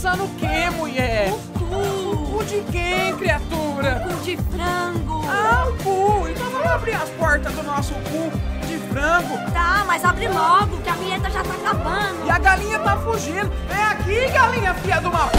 pensando o quê, mulher? O cu de quem, criatura? cu de frango. Ah, o cu. Então vamos abrir as portas do nosso cu de frango. Tá, mas abre logo, que a vinheta já tá acabando. E a galinha tá fugindo. Vem aqui, galinha filha de uma...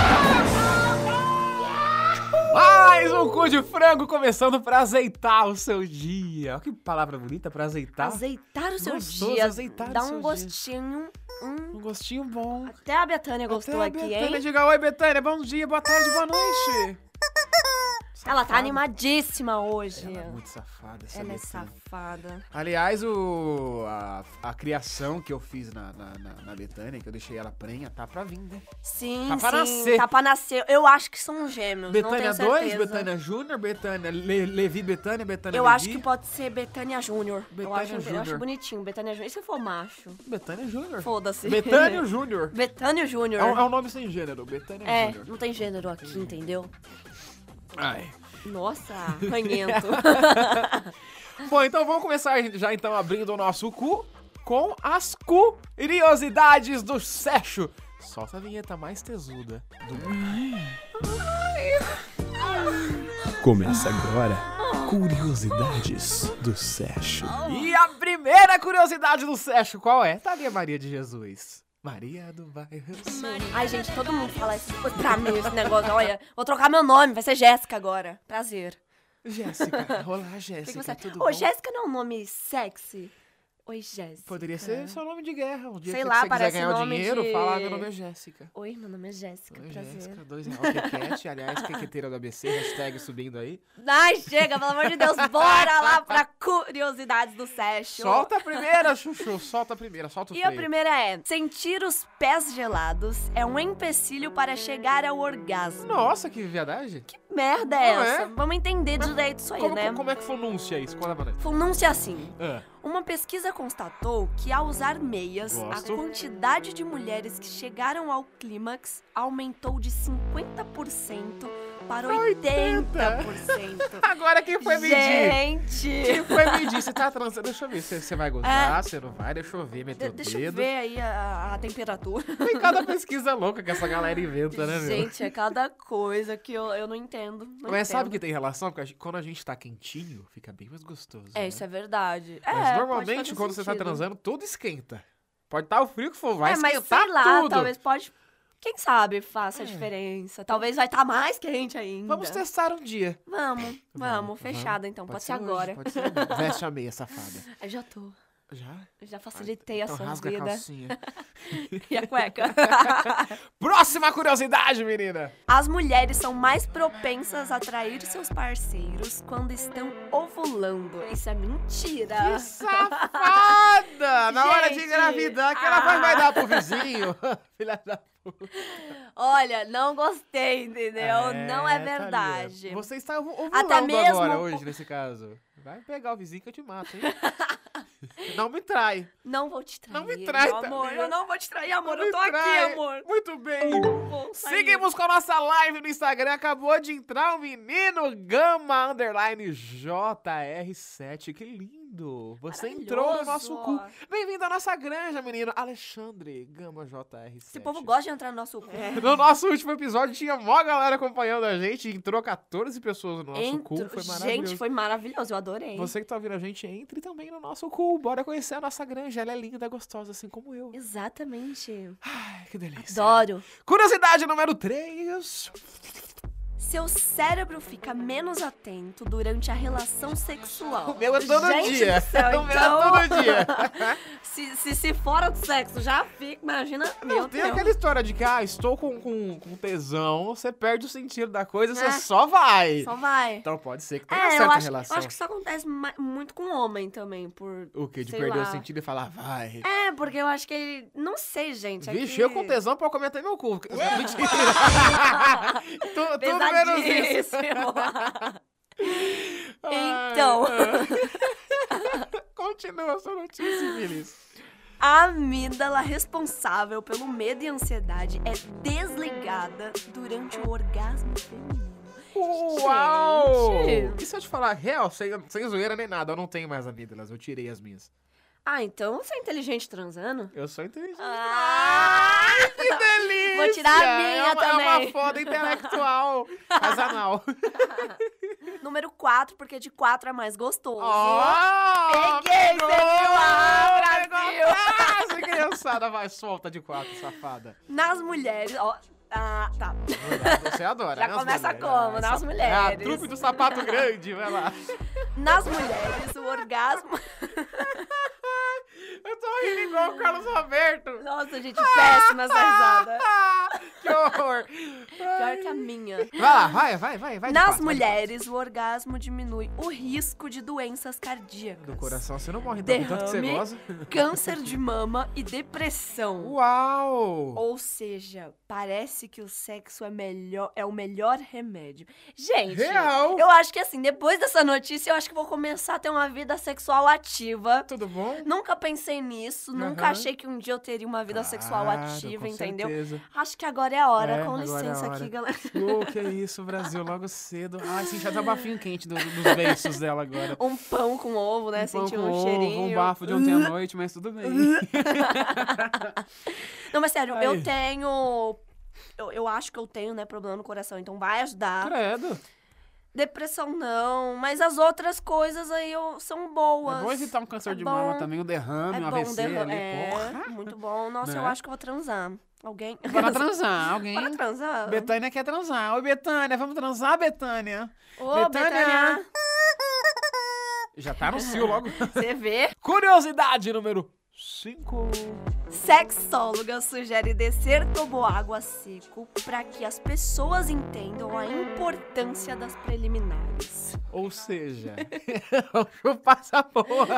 Mais um cu de frango começando pra azeitar o seu dia. Olha que palavra bonita, pra azeitar. Azeitar o seu Gostoso, dia. azeitar Dá o seu um gostinho. Um gostinho bom. Até a Betânia gostou Até a aqui, Betânia, hein? diga oi, Betânia. Bom dia, boa tarde, boa noite. Ela tá Safada. animadíssima hoje. Ela é muito safada, essa Ela é Betânia. safada. Aliás, a criação que eu fiz na Betânia, que eu deixei ela prenha, tá pra vir, né? Sim, Tá pra sim, nascer. tá pra nascer. Eu acho que são gêmeos, Betânia não tenho 2, certeza. Betânia Júnior, Betânia Levi Betânia, Betânia Eu Levi. acho que pode ser Betânia Júnior. Eu Betânia acho Júnior. bonitinho, Betânia Júnior. E se for macho? Betânia Júnior. Foda-se. Betânia Júnior. Betânia Júnior. É um nome sem gênero, Betânia É, Júnior. não tem gênero aqui, entendeu? Ai. Nossa, ranhento. Bom, então vamos começar já então abrindo o nosso cu com as curiosidades do Seixo. Solta a vinheta mais tesuda do Começa agora, Curiosidades do Seixo. E a primeira curiosidade do Seixo, qual é? Thalia Maria de Jesus. Maria do bairro Sul. Ai, gente, todo mundo fala isso pra mim, esse negócio. Olha, vou trocar meu nome, vai ser Jéssica agora. Prazer. Jéssica. Olá, O que Jéssica. você... Tudo Ô, bom? Jéssica não é um nome sexy? Oi, Jéssica. Poderia ser seu nome de guerra. Um dia Sei que lá, você quiser parece ganhar o nome dinheiro, de- fala, meu nome é Jéssica. Oi, meu nome é Jéssica, Oi, prazer. Jéssica, R$2 Quequete, aliás, quequeteira do ABC, hashtag subindo aí. Ai, chega, pelo amor de Deus, bora lá pra curiosidades do Seixo. Solta a primeira, Chuchu, solta a primeira, solta o E a freio. primeira é: sentir os pés gelados é um empecilho para chegar ao orgasmo. Nossa, que viadagem. Que merda é Não essa? é? Vamos entender direito isso aí, né? Como é que pronuncia isso? Conta pra nós. Pronúncia assim. Ah, Uma pesquisa constatou que ao usar meias, Gosto. a quantidade de mulheres que chegaram ao clímax aumentou de 50% para 80%. agora quem foi medir? Gente! Quem foi medir? Você tá transando? Deixa eu ver. Você vai gozar, você não vai? Deixa eu ver, meter o Deixa eu dedo. ver aí a temperatura. Tem cada pesquisa louca que essa galera inventa, né, meu? Gente, é cada coisa que eu não entendo. Mas sabe que tem relação? Porque quando a gente tá quentinho, fica bem mais gostoso. É, né? isso é verdade. Mas É, normalmente, pode fazer quando você tá sentido. transando, tudo esquenta. Pode estar o frio que for, vai mas esquentar sei lá, tudo. talvez pode... Quem sabe faça a diferença. Talvez vai estar mais quente ainda. Vamos testar um dia. Vamos. Fechada então. Pode ser hoje, agora. Pode ser hoje. Veste a meia, safada. Eu já tô. Já? Já facilitei a Então sua rasga a vida. calcinha. E a cueca. Próxima curiosidade, menina. As mulheres são mais propensas a trair seus parceiros quando estão ovulando. Isso é mentira. Que safada! Na hora de Gente, engravidar, que ela vai dar pro vizinho. Filha da puta. Olha, não gostei, entendeu? Não é Thalia. verdade. Você está ovulando Até mesmo- agora, hoje, nesse caso. Vai pegar o vizinho que eu te mato, hein? Não me trai. Não vou te trair. Não me trai, meu amor. Thalia. Eu não vou te trair, amor. Não Eu me tô aqui, trai. amor. Muito bem. Vou sair. Seguimos com a nossa live no Instagram. Acabou de entrar o menino Gama _JR7. Que lindo. Você entrou no nosso cu. Maravilhoso. Bem-vindo à nossa granja, menino. Alexandre Gama JR7. Esse povo gosta de entrar no nosso cu. No nosso último episódio tinha mó galera acompanhando a gente. Entrou 14 pessoas no nosso cu. Foi maravilhoso. Gente, foi maravilhoso. Eu adorei. Você que tá ouvindo a gente, entre também no nosso cu. Bora conhecer a nossa granja. Ela é linda, gostosa, assim como eu. Exatamente. Ai, que delícia. Adoro. Curiosidade número 3. Seu cérebro fica menos atento durante a relação sexual. O meu é todo Gente dia. do céu, O meu então... é todo dia. se fora do sexo já fica, imagina. Não, Meu tem Deus. aquela história de que, estou com tesão, você perde o sentido da coisa, É. você só vai. Só vai. Então pode ser que tenha É, certa eu relação. acho que isso acontece muito com homem também, por... O quê? De sei perder lá. o sentido e falar, vai. É, porque eu acho que ele... Não sei, gente. Vixe, que... eu com tesão pra comentar meu cu. Mentira. Tudo menos isso. Pesadíssimo. Então. Continua a sua notícia, Vilis. A amígdala responsável pelo medo e ansiedade é desligada durante o orgasmo feminino. Uau! Gente. E se eu te falar real, sem zoeira nem nada, eu não tenho mais amígdalas, eu tirei as minhas. Ah, então você é inteligente transando? Eu sou inteligente. Ah! Que delícia! Vou tirar a minha também. É uma foda intelectual. Casanal. Número 4, porque de 4 é mais gostoso. Peguei, você viu? Ah, Brasil! Criançada, vai, solta de 4, safada. Nas mulheres, ó. Ah, tá. Você adora, Já né? começa mulheres? como? Nas É a mulheres. trupe do sapato grande, vai lá. Nas mulheres, o orgasmo... Eu tô rindo igual o Carlos Roberto. Nossa, gente, péssima essa risada. Que horror. Pior que a minha. Vai lá, vai. de Nas quatro, mulheres, o orgasmo diminui o risco de doenças cardíacas. Do coração, você não morre tanto que você Derrame, goza. câncer de mama e depressão. Uau! Ou seja, parece que o sexo é o melhor remédio. Gente, Real. eu acho que assim, depois dessa notícia, eu acho que vou começar a ter uma vida sexual ativa. Tudo bom? Nunca pensei nisso, nunca achei que um dia eu teria uma vida sexual ativa, com entendeu? certeza. Acho que agora é a hora, com agora é a licença hora. aqui, galera. Oh, que isso, Brasil, logo cedo. Ai, senti até bafinho quente dos beiços dela agora. Um pão com ovo, né? Pão Sentir com um ovo, cheirinho. um bafo de ontem à noite, mas tudo bem. Não, mas sério, Ai. eu tenho... Eu acho que eu tenho, né, problema no coração, então vai ajudar. Credo. Depressão não, mas as outras coisas aí são boas. É bom evitar um câncer É de bom. mama também, um derrame, um AVC ali, porra. muito bom. Nossa, Né? eu acho que eu vou transar. Alguém? Bora transar, alguém? Bora transar? Betânia quer transar. Oi, Betânia, vamos transar, Betânia? Ô, Betânia. Já tá no cio logo. Você vê? Curiosidade número 5. Sexóloga sugere descer toboágua seco para que as pessoas entendam a importância das preliminares. Ou seja, chupar essa porra.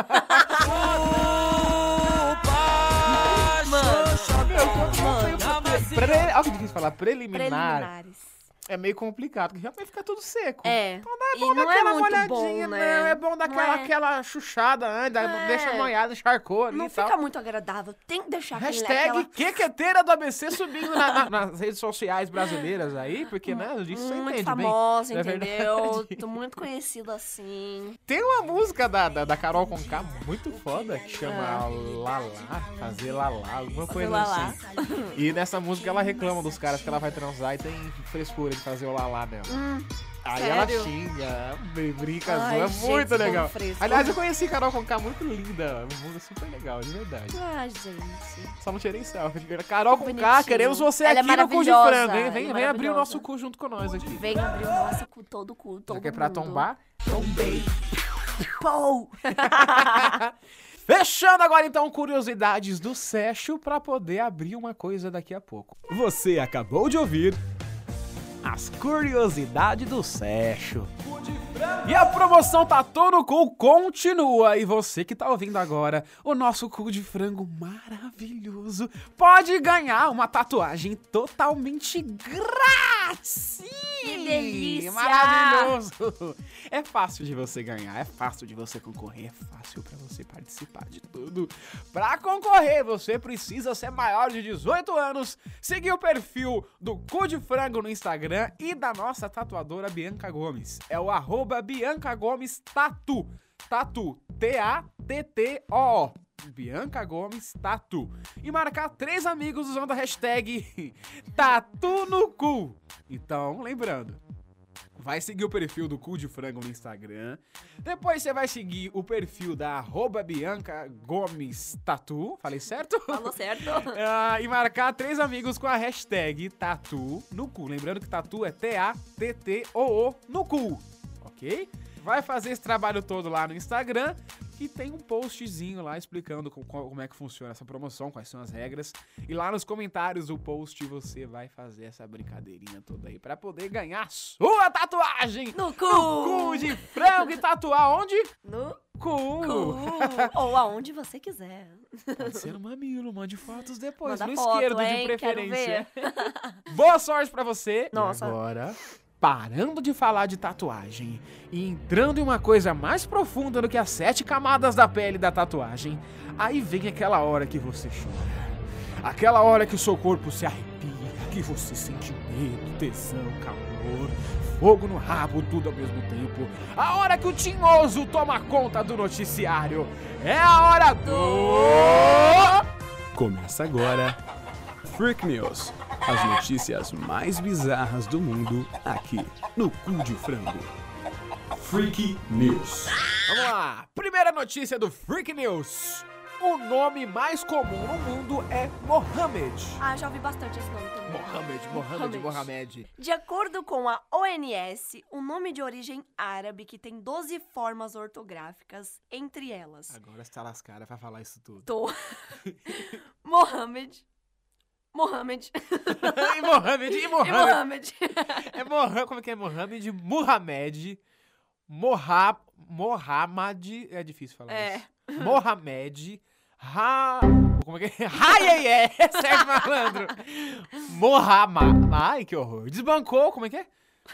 Olha que difícil falar, preliminar. Preliminares. É meio complicado, porque já vai ficar tudo seco. É. Então E bom não dar é aquela muito molhadinha, bom, né? não. É bom dar Não é. aquela chuchada antes, É. deixa molhado, encharcou ali Não e tal. fica muito agradável. Tem que deixar Hashtag quequeteira do ABC subindo nas redes sociais brasileiras aí, porque, né, disso você muito entende famosa, bem. É entendeu? verdade. Tô muito conhecida assim. Tem uma música da Carol Conká muito foda que chama Lalá, fazer lalá, alguma coisa lalá. assim. E nessa música ela reclama dos caras que ela vai transar e tem frescura de fazer o lalá dela. Aí sério? ela xinga, brinca, Ai, é gente, muito como legal. fresco. Aliás, eu conheci Carol Conká muito linda, uma música super legal, de verdade. Ai, gente. Só não tirei selfie. Carol Conká, Bonitinho. queremos você Ela é aqui no Cu de maravilhosa, Frango, hein? ela é Vem abrir o maravilhosa. nosso cu junto com nós aqui. Vem abrir o nosso cu, todo cu, todo Já que é pra mundo. tombar? Tombei. Pou! Fechando agora então curiosidades do Sesho pra poder abrir uma coisa daqui a pouco. Você acabou de ouvir As curiosidades do Sesho. E a promoção Tatu no Cu continua. E você que tá ouvindo agora o nosso cu de frango maravilhoso pode ganhar uma tatuagem totalmente grátis. Que delícia! Maravilhoso! É fácil de você ganhar, é fácil de você concorrer, é fácil pra você participar de tudo. Pra concorrer, você precisa ser maior de 18 anos, seguir o perfil do Cu de Frango no Instagram e da nossa tatuadora Bianca Gomes. É o @Bianca Gomes Tatu. Tatu, T-A-T-T-O-O. Bianca Gomes Tatu. E marcar 3 amigos usando a hashtag Tatu no Cu. Então, lembrando, vai seguir o perfil do Cu de Frango no Instagram. Depois você vai seguir o perfil da @Bianca Gomes Tatu. Falei certo? Falou certo? E marcar 3 amigos com a hashtag Tatu no Cu. Lembrando que Tatu é T-A-T-T-O-O no Cu. Ok? Vai fazer esse trabalho todo lá no Instagram. E tem um postzinho lá explicando como é que funciona essa promoção, quais são as regras. E lá nos comentários do post você vai fazer essa brincadeirinha toda aí pra poder ganhar sua tatuagem No cu! no cu de frango e tatuar onde? No Cu! cu! Ou aonde você quiser. Pode ser no mamilo, mande fotos depois, Manda no foto, esquerdo hein? de Quero preferência. Boa sorte pra você! Nossa. E agora, parando de falar de tatuagem e entrando em uma coisa mais profunda do que as 7 camadas da pele da tatuagem, aí vem aquela hora que você chora. Aquela hora que o seu corpo se arrepia, que você sente medo, tesão, calor. calor, fogo no rabo, tudo ao mesmo tempo. A hora que o tinhoso toma conta do noticiário. É a hora do... Começa agora Freak News, as notícias mais bizarras do mundo aqui no Cu de Frango. Freak News. Vamos lá, primeira notícia do Freak News. O nome mais comum no mundo é Mohamed. Ah, já ouvi bastante esse nome também. Mohamed. De acordo com a ONS, o nome de origem árabe que tem 12 formas ortográficas, entre elas. Agora está lascada pra falar isso tudo. Tô. Mohamed. E Mohamed. Como é que é Mohamed? Mohamed. É difícil falar isso. Mohamed. Como é que é? Certo, malandro. Ai, que horror. Desbancou, como é que é?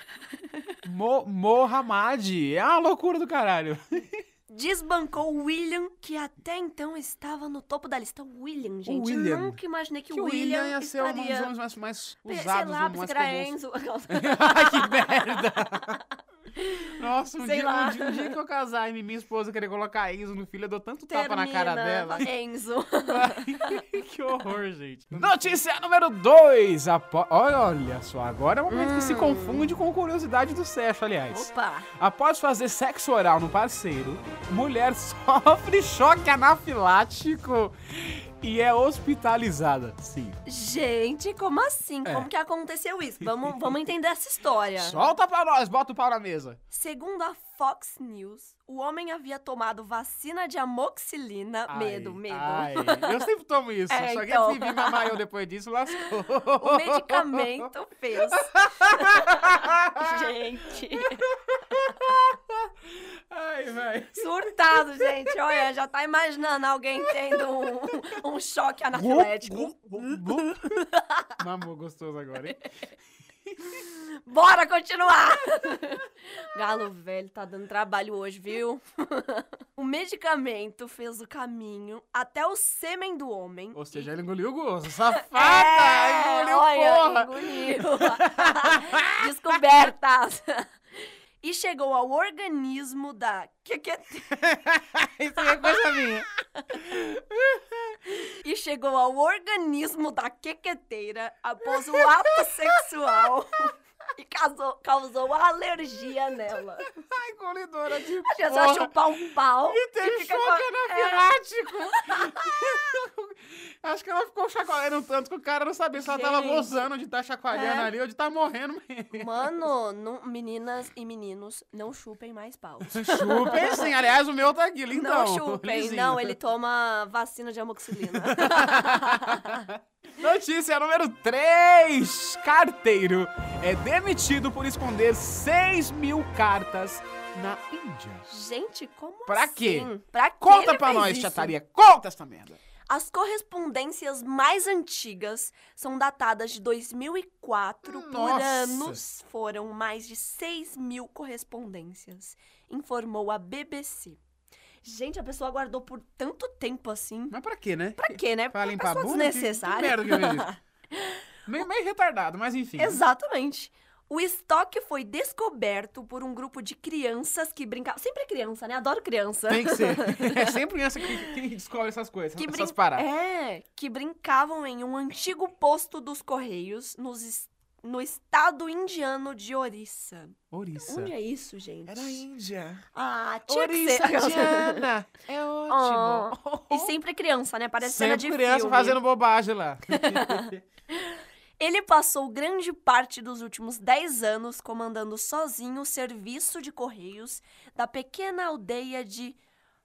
Mohamed. É uma loucura do caralho. Desbancou William, que até então estava no topo da lista. William, gente. William. Nunca imaginei que o William ia ser um dos estaria... nomes mais Sei usados. lá, mais era comuns. Enzo. Ai, que merda. Nossa, um Sei dia, lá. um dia que eu casar e minha esposa querer colocar Enzo no filho, eu dou tanto tapa na cara dela. Enzo. Que horror, gente. Notícia número 2. Olha só, agora é o momento que se confunde com curiosidade do sexo, aliás. Opa. Após fazer sexo oral no parceiro, mulher sofre choque anafilático e é hospitalizada. Sim. Gente, como assim? Como que aconteceu isso? Vamos entender essa história. Solta pra nós, bota o pau na mesa. Segundo a Fox News, o homem havia tomado vacina de amoxicilina. Medo. Ai, eu sempre tomo isso. É, Só que então. se vir mamar eu depois disso, lascou. O medicamento fez. Gente. Ai, vai. Surtado, gente. Olha, já tá imaginando alguém tendo um choque anafilético. Mamou gostoso agora, hein? Bora continuar! Galo velho tá dando trabalho hoje, viu? O medicamento fez o caminho até o sêmen do homem. Ou seja, ele engoliu o gosto. Safada! Engoliu, porra! Engoliu. Descobertas. E chegou ao organismo da... Isso aí é coisa minha. E chegou ao organismo da quequeteira após o ato sexual e causou alergia nela. Ai, engolidora de Acho que é só chupar um pau E teve fica choque anafilático. Acho que ela ficou chacoalhando tanto que o cara não sabia se ela tava Gente. gozando de estar chacoalhando ali ou de estar morrendo mesmo. Mano, meninas e meninos, não chupem mais pau. Chupem sim. Aliás, o meu tá aqui, lindão. Não chupem, lisinho. não, ele toma vacina de amoxicilina. Notícia número 3. Carteiro é demitido por esconder 6.000 cartas na Índia. Gente, como Pra assim? quê? Pra que Conta ele pra fez nós, isso? chataria. Conta essa merda. As correspondências mais antigas são datadas de 2004. Por Nossa. anos, foram mais de 6.000 correspondências, informou a BBC. Gente, a pessoa guardou por tanto tempo assim. Mas pra quê, né? Pra quê, né? Pra limpar a pessoa bunda? desnecessária. Que merda que eu vi isso. Meio retardado, mas enfim. Exatamente. O estoque foi descoberto por um grupo de crianças que brincavam... Sempre criança, né? Adoro criança. Tem que ser. É sempre criança que descobre essas coisas, essas paradas. Que brincavam em um antigo posto dos Correios no estado indiano de Orissa. Orissa. Onde é isso, gente? Era a Índia. Ah, tinha que Orissa, ser. Diana. É ótimo. E sempre criança, né? Parece cena de Sempre criança filme. fazendo bobagem lá. Ele passou grande parte dos últimos 10 anos comandando sozinho o serviço de correios da pequena aldeia de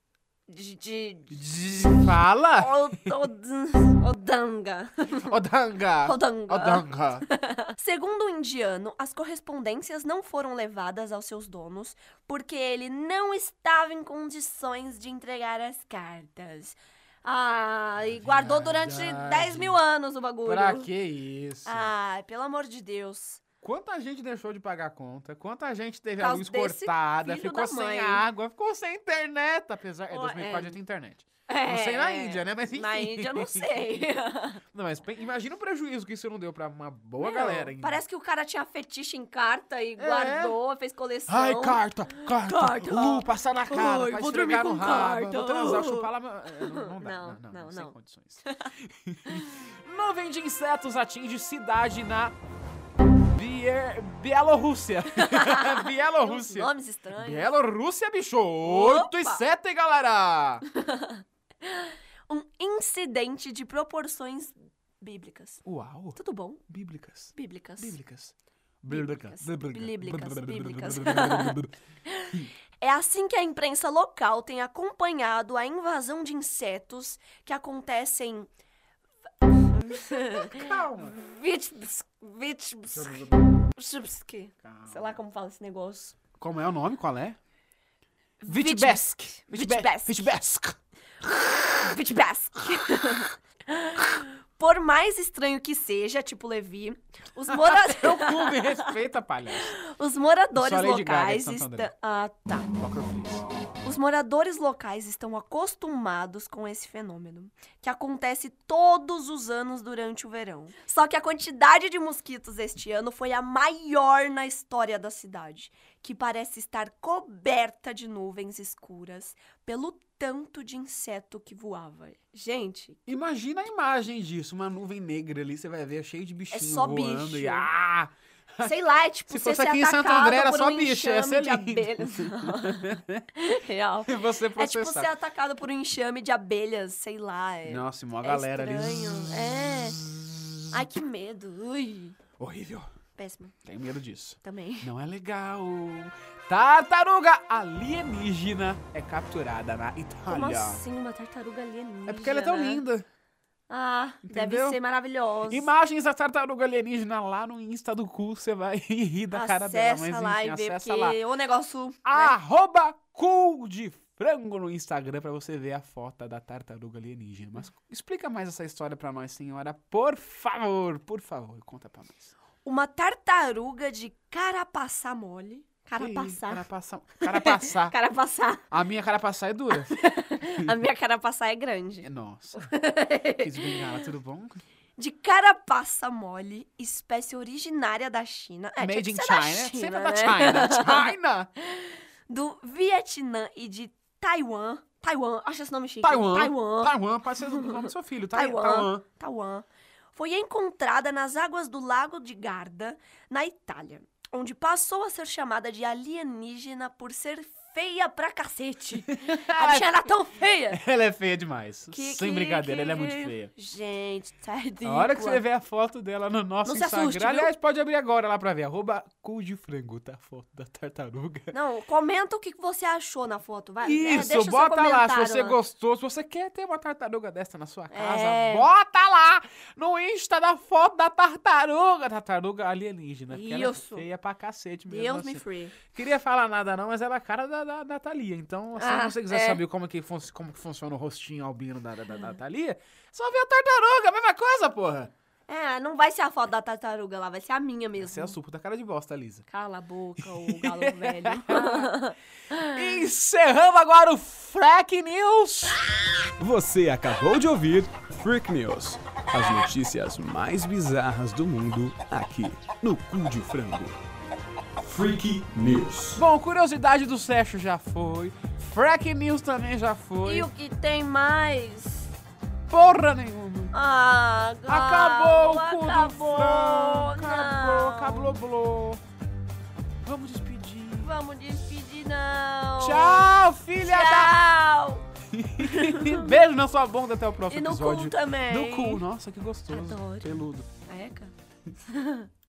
Fala! Odanga. Odanga. Segundo o indiano, as correspondências não foram levadas aos seus donos porque ele não estava em condições de entregar as cartas. Ah, e guardou durante 10.000 anos o bagulho. Pra que isso? Ai, pelo amor de Deus. Quanta gente deixou de pagar a conta? Quanta gente teve Por a causa luz desse cortada, filho ficou da sem mãe. água, ficou sem internet, apesar... Ó, 2004 já tem internet. Não sei na Índia, né? Mas enfim. Na Índia eu não sei. Não, mas imagina o prejuízo que isso não deu pra uma boa Meu, galera. Hein? parece que o cara tinha fetiche em carta e guardou, fez coleção. Ai, carta. Carta. Passar na cara, Ai, pra vou esfregar dormir no com rabo, carta. vou transar, chupar lá... Não dá, Não, sem não. condições. Nuvem de insetos atinge cidade na... Bielorrússia. Uns Bielorrússia. nomes estranhos. Bielorrússia, bicho. 8 e 7, galera. Um incidente de proporções bíblicas. Uau. Tudo bom? Bíblicas. Bíblicas. Bíblicas. Bíblicas. É assim que a imprensa local tem acompanhado a invasão de insetos que acontecem Calma. Sei lá como fala esse negócio. Como é o nome? Qual é? Vitebsk. Vitebsk. Vitebsk. Por mais estranho que seja, tipo Levi, os moradores... Seu cu, me respeita, palhaço. Os moradores Só Lady Gaga de locais Santo André. estão... Ah, tá. Qual que eu fiz? Os moradores locais estão acostumados com esse fenômeno, que acontece todos os anos durante o verão. Só que a quantidade de mosquitos este ano foi a maior na história da cidade, que parece estar coberta de nuvens escuras pelo tanto de inseto que voava. Gente, Imagina a imagem disso, uma nuvem negra ali, você vai ver cheio de bichinho só voando bicho. e sei lá, é tipo Se você fosse ser aqui em Santo atacado André, era por só um bicho, ia enxame ser de lindo. abelhas. Real. E você É tipo processar. ser atacado por um enxame de abelhas, sei lá. Nossa, e uma É galera estranho, ali. é. Ai, que medo. Ui. Horrível. Péssimo. Tenho medo disso. Também. Não é legal. Tartaruga alienígena é capturada na Como Itália. assim uma tartaruga alienígena? É porque ela é tão linda. Ah, Entendeu? deve ser maravilhosa. Imagens da tartaruga alienígena lá no Insta do cu, você vai rir da cara dela. Mas Acessa lá enfim, e vê, acessa porque lá. o negócio... Arroba Cool de Frango no Instagram pra você ver a foto da tartaruga alienígena. Mas explica mais essa história pra nós, senhora. Por favor, conta pra nós. Uma tartaruga de carapaçá mole. Carapaçá. Carapaçá. Carapaçá. A minha carapaçá é dura. A minha carapaçá é grande. Nossa. Quis bengala, tudo bom? De carapaça mole, espécie originária da China. É, Made tinha in que ser China. da China, Sempre né? da China. China. Do Vietnã e de Taiwan. Taiwan, acho esse nome chique. Taiwan, pode ser o nome do seu filho. Taiwan. Foi encontrada nas águas do Lago de Garda, na Itália, onde passou a ser chamada de alienígena por ser feia pra cacete. A bichinha era tão feia. Ela é feia demais. Que- Sem que- brincadeira, que- ela é muito feia. Gente, tá ridícula. A hora que você vê a foto dela no nosso Não se Instagram, assuste, viu? aliás, pode abrir agora lá pra ver. Cool de Frango, tá? A foto da tartaruga. Não, comenta o que você achou na foto, vai. Isso, deixa o seu bota lá se comentário você lá. gostou. Se você quer ter uma tartaruga dessa na sua casa, É. bota lá no Insta da foto da tartaruga alienígena. Porque ela é Isso. feia pra cacete mesmo. Deus assim. me free. Queria falar nada não, mas ela é a cara da Thalia. Então, assim, se você quiser saber como que funciona o rostinho albino da Thalia, só ver a tartaruga, a mesma coisa, porra. É, não vai ser a foto da tartaruga lá, vai ser a minha mesmo. Essa é a suco da cara de bosta, Lisa. Cala a boca, o galo velho. Encerrando agora o Freak News. Você acabou de ouvir Freak News. As notícias mais bizarras do mundo aqui no Cu de Frango. Freak News. Bom, curiosidade do Sérgio já foi. Freak News também já foi. E o que tem mais? Porra nenhuma. Ah, galo, Acabou o cu do acabou, Frango. não. Acabou. Vamos despedir. Vamos despedir, não. Tchau, filha Tchau. da... Beijo na sua bunda, até o próximo E no episódio. cu também. No cu, nossa, que gostoso. Adoro. Peludo. Eca.